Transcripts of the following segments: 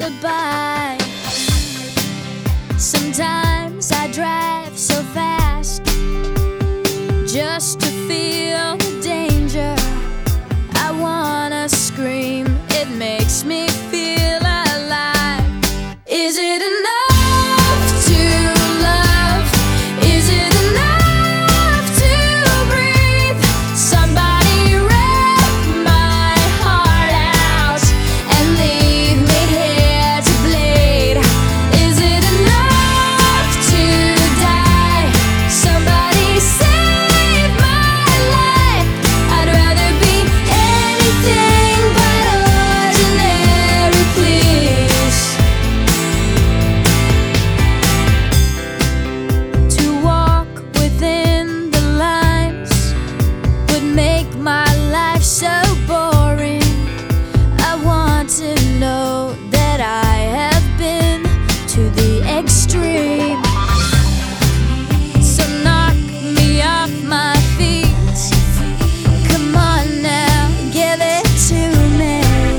alibi. Sometimes I drive so fast just to feel the danger. I wanna scream, it makes me feel alive. Is it enough to love? Is it enough to breathe? Somebody rip my heart out and leave me here to bleed. Is it enough to die? Somebody save my life. I'd rather be anything but ordinary, please. To walk within the lines would make my life so boring. I want to know that I have been to the extreme. So knock me off my feet. Come on now, give it to me.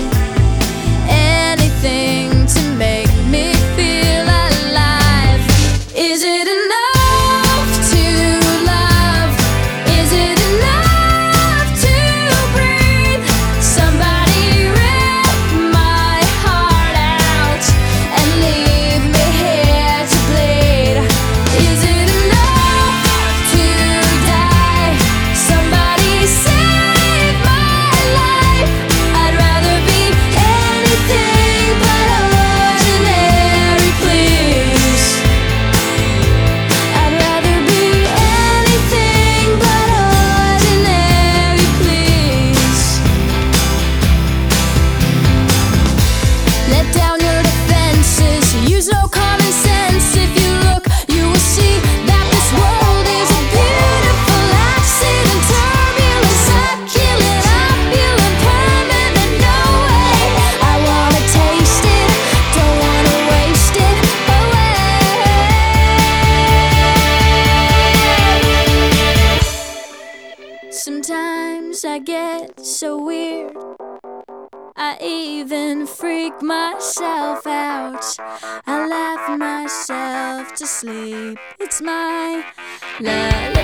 Anything to make me feel alive. Is it enough to love? Is it enough to breathe? Somebody rip my heart out and leave me here to bleed. Is it enough to die? Somebody save my life. I'd rather be anything but ordinary, please. I'd rather be anything but ordinary, please. Let down your defenses, use no common sense. If you look, you will see that this world is a beautiful accident. Turbulence, succulent, opulent, permanent, no way. I wanna taste it, don't wanna waste it away. Sometimes I get so weird, I even freak myself out. I laugh myself to sleep. It's my la la